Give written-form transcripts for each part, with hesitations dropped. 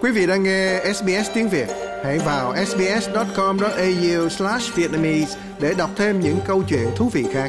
Quý vị đang nghe SBS tiếng Việt. Hãy vào sbs.com.au/vietnamese để đọc thêm những câu chuyện thú vị khác.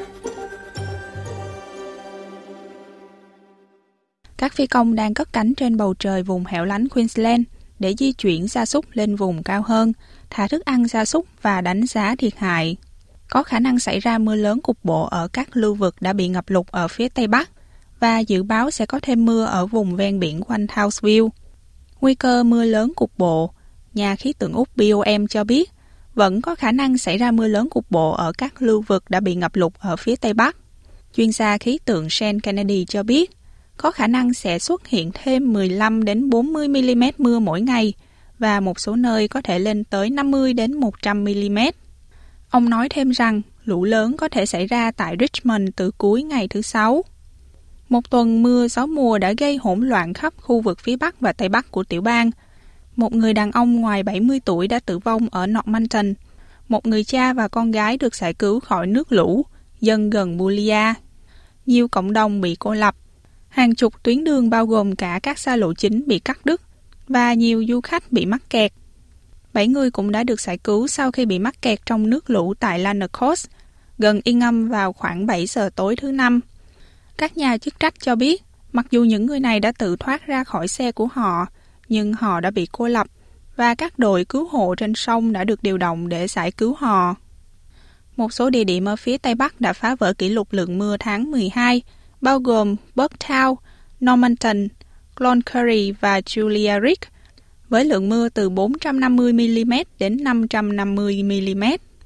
Các phi công đang cất cánh trên bầu trời vùng hẻo lánh Queensland để di chuyển gia súc lên vùng cao hơn, thả thức ăn gia súc và đánh giá thiệt hại. Có khả năng xảy ra mưa lớn cục bộ ở các lưu vực đã bị ngập lụt ở phía Tây Bắc và dự báo sẽ có thêm mưa ở vùng ven biển quanh Townsville. Nguy cơ mưa lớn cục bộ, nhà khí tượng Úc BOM cho biết vẫn có khả năng xảy ra mưa lớn cục bộ ở các lưu vực đã bị ngập lụt ở phía Tây Bắc. Chuyên gia khí tượng Shane Kennedy cho biết có khả năng sẽ xuất hiện thêm 15 đến 40 mm mưa mỗi ngày và một số nơi có thể lên tới 50 đến 100 mm. Ông nói thêm rằng lũ lớn có thể xảy ra tại Richmond từ cuối ngày thứ Sáu. Một tuần mưa gió mùa đã gây hỗn loạn khắp khu vực phía Bắc và Tây Bắc của tiểu bang. Một người đàn ông ngoài 70 tuổi đã tử vong ở Normanton. Một người cha và con gái được giải cứu khỏi nước lũ, dân gần Boulia. Nhiều cộng đồng bị cô lập. Hàng chục tuyến đường bao gồm cả các xa lộ chính bị cắt đứt và nhiều du khách bị mắc kẹt. 7 người cũng đã được giải cứu sau khi bị mắc kẹt trong nước lũ tại Lanark Coast, gần Ingham vào khoảng 7 giờ tối thứ Năm. Các nhà chức trách cho biết, mặc dù những người này đã tự thoát ra khỏi xe của họ, nhưng họ đã bị cô lập và các đội cứu hộ trên sông đã được điều động để giải cứu họ. Một số địa điểm ở phía Tây Bắc đã phá vỡ kỷ lục lượng mưa tháng 12, bao gồm Burketown, Normanton, Cloncurry và Julia Ridge, với lượng mưa từ 450 mm đến 550 mm.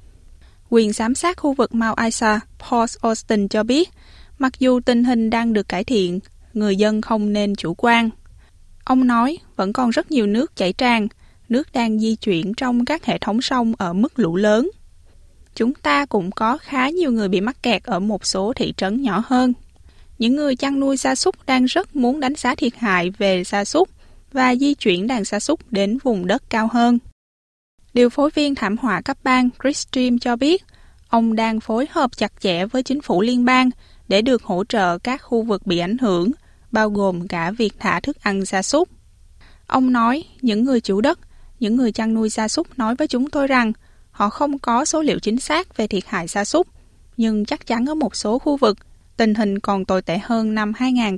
Quyền giám sát khu vực Mount Isa, Paul Austin cho biết, mặc dù tình hình đang được cải thiện, người dân không nên chủ quan. Ông nói vẫn còn rất nhiều nước chảy tràn, nước đang di chuyển trong các hệ thống sông ở mức lũ lớn. Chúng ta cũng có khá nhiều người bị mắc kẹt ở một số thị trấn nhỏ hơn. Những người chăn nuôi gia súc đang rất muốn đánh giá thiệt hại về gia súc và di chuyển đàn gia súc đến vùng đất cao hơn. Điều phối viên thảm họa cấp bang Chris Stream cho biết, ông đang phối hợp chặt chẽ với chính phủ liên bang để được hỗ trợ các khu vực bị ảnh hưởng, bao gồm cả việc thả thức ăn gia súc. Ông nói, những người chủ đất, những người chăn nuôi gia súc nói với chúng tôi rằng họ không có số liệu chính xác về thiệt hại gia súc, nhưng chắc chắn ở một số khu vực, tình hình còn tồi tệ hơn năm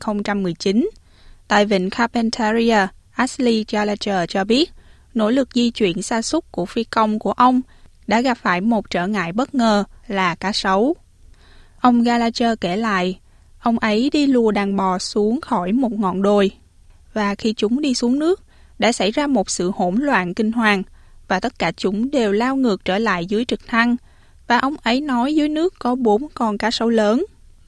2019. Tại vịnh Carpentaria, Ashley Gallagher cho biết, nỗ lực di chuyển gia súc của phi công của ông đã gặp phải một trở ngại bất ngờ là cá sấu. Ông Gallagher kể lại, ông ấy đi lùa đàn bò xuống khỏi một ngọn đồi, và khi chúng đi xuống nước, đã xảy ra một sự hỗn loạn kinh hoàng, và tất cả chúng đều lao ngược trở lại dưới trực thăng, và ông ấy nói dưới nước có 4 con cá sấu lớn.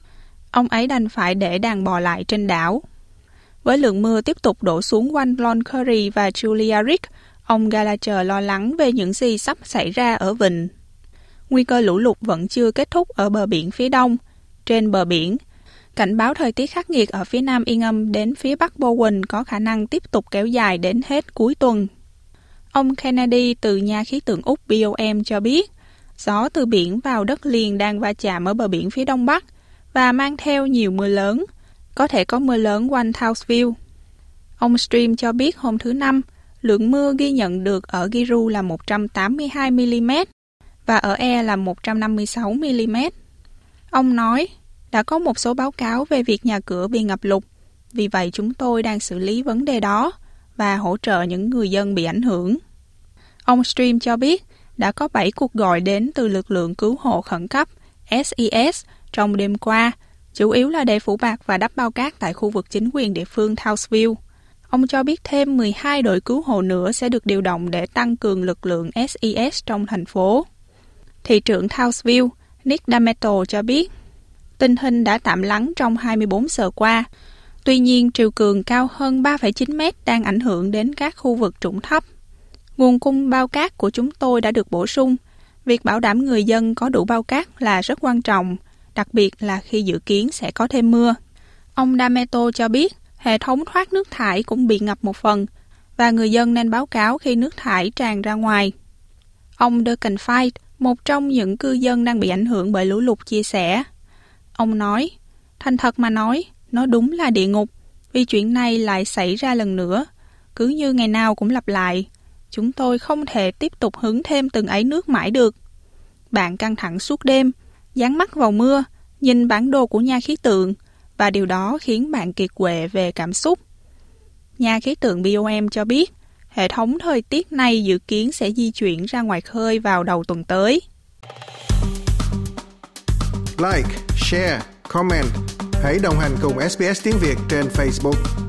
Ông ấy đành phải để đàn bò lại trên đảo. Với lượng mưa tiếp tục đổ xuống quanh Cloncurry và Julia Ridge, ông Gallagher lo lắng về những gì sắp xảy ra ở vịnh. Nguy cơ lũ lụt vẫn chưa kết thúc ở bờ biển phía đông. Trên bờ biển, cảnh báo thời tiết khắc nghiệt ở phía nam Ingham đến phía bắc Bowen có khả năng tiếp tục kéo dài đến hết cuối tuần. Ông Kennedy từ nhà khí tượng Úc BOM cho biết, gió từ biển vào đất liền đang va chạm ở bờ biển phía đông bắc và mang theo nhiều mưa lớn. Có thể có mưa lớn quanh Townsville. Ông Stream cho biết hôm thứ Năm, lượng mưa ghi nhận được ở Giru là 182 mm và ở Ayr là 156 mm. Ông nói, đã có một số báo cáo về việc nhà cửa bị ngập lụt, vì vậy chúng tôi đang xử lý vấn đề đó và hỗ trợ những người dân bị ảnh hưởng. Ông Stream cho biết, đã có 7 cuộc gọi đến từ lực lượng cứu hộ khẩn cấp SES trong đêm qua, chủ yếu là để phủ bạt và đắp bao cát tại khu vực chính quyền địa phương Townsville. Ông cho biết thêm 12 đội cứu hộ nữa sẽ được điều động để tăng cường lực lượng SES trong thành phố. Thị trưởng Townsville, Nick Dameto cho biết, tình hình đã tạm lắng trong 24 giờ qua. Tuy nhiên, triều cường cao hơn 3,9 mét đang ảnh hưởng đến các khu vực trũng thấp. Nguồn cung bao cát của chúng tôi đã được bổ sung. Việc bảo đảm người dân có đủ bao cát là rất quan trọng, đặc biệt là khi dự kiến sẽ có thêm mưa. Ông Dameto cho biết, hệ thống thoát nước thải cũng bị ngập một phần, và người dân nên báo cáo khi nước thải tràn ra ngoài. Ông Duncan Fight, một trong những cư dân đang bị ảnh hưởng bởi lũ lụt chia sẻ. Ông nói, thành thật mà nói, nó đúng là địa ngục, vì chuyện này lại xảy ra lần nữa. Cứ như ngày nào cũng lặp lại, chúng tôi không thể tiếp tục hứng thêm từng ấy nước mãi được. Bạn căng thẳng suốt đêm, dán mắt vào mưa, nhìn bản đồ của nhà khí tượng, và điều đó khiến bạn kiệt quệ về cảm xúc. Nhà khí tượng BOM cho biết, hệ thống thời tiết này dự kiến sẽ di chuyển ra ngoài khơi vào đầu tuần tới. Like, share, comment. Hãy đồng hành cùng SBS tiếng Việt trên Facebook.